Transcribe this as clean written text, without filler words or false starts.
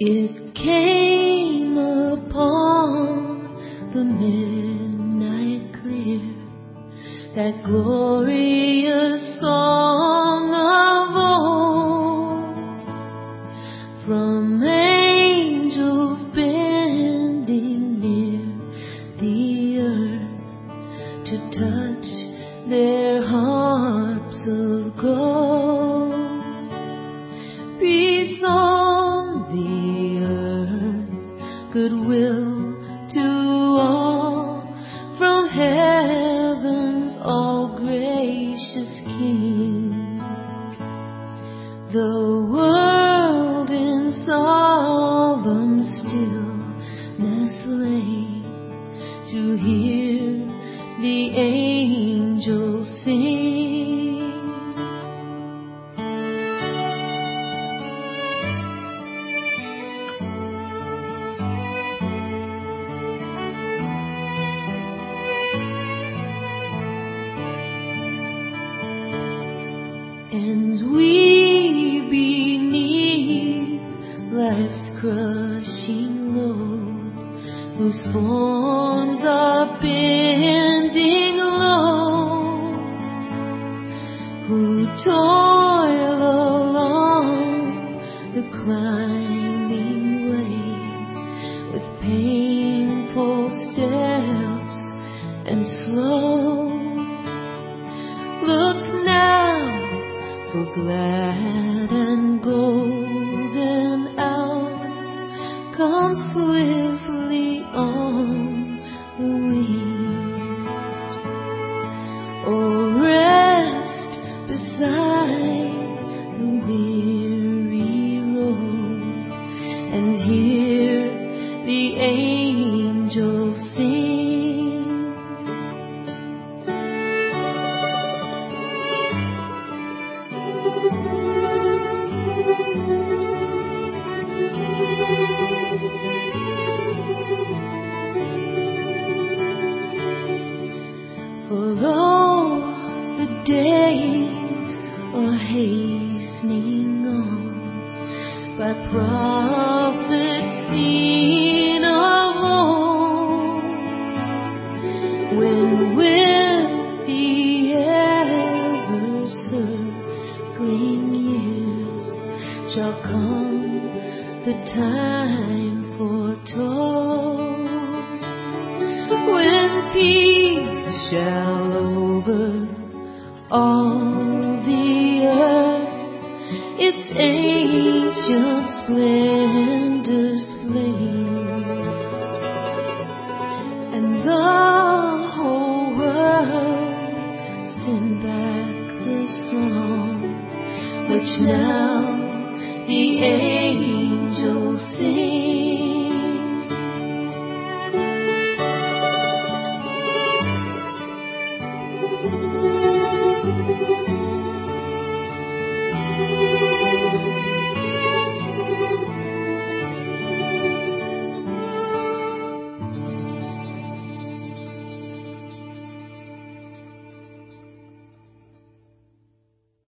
It came upon the midnight clear, that glorious song of old, from angels bending near the earth to touch their harps of gold. Peace on the earth, goodwill to all, from heaven's all gracious King. The world in solemn stillness lay to hear the angels sing. And we beneath life's crushing load, whose forms are bending low, who toil along the climbing way with painful steps and slow. Look now, for glad and golden hours come swiftly on the wing. Oh, rest beside the weary road and hear the angels sing. For lo, the days are hastening on, by prophets seen of old, when with the ever-circling years shall come the time foretold, when peace shall over all the earth its ancient splendors flame, and the whole world send back the song which now the angels sing.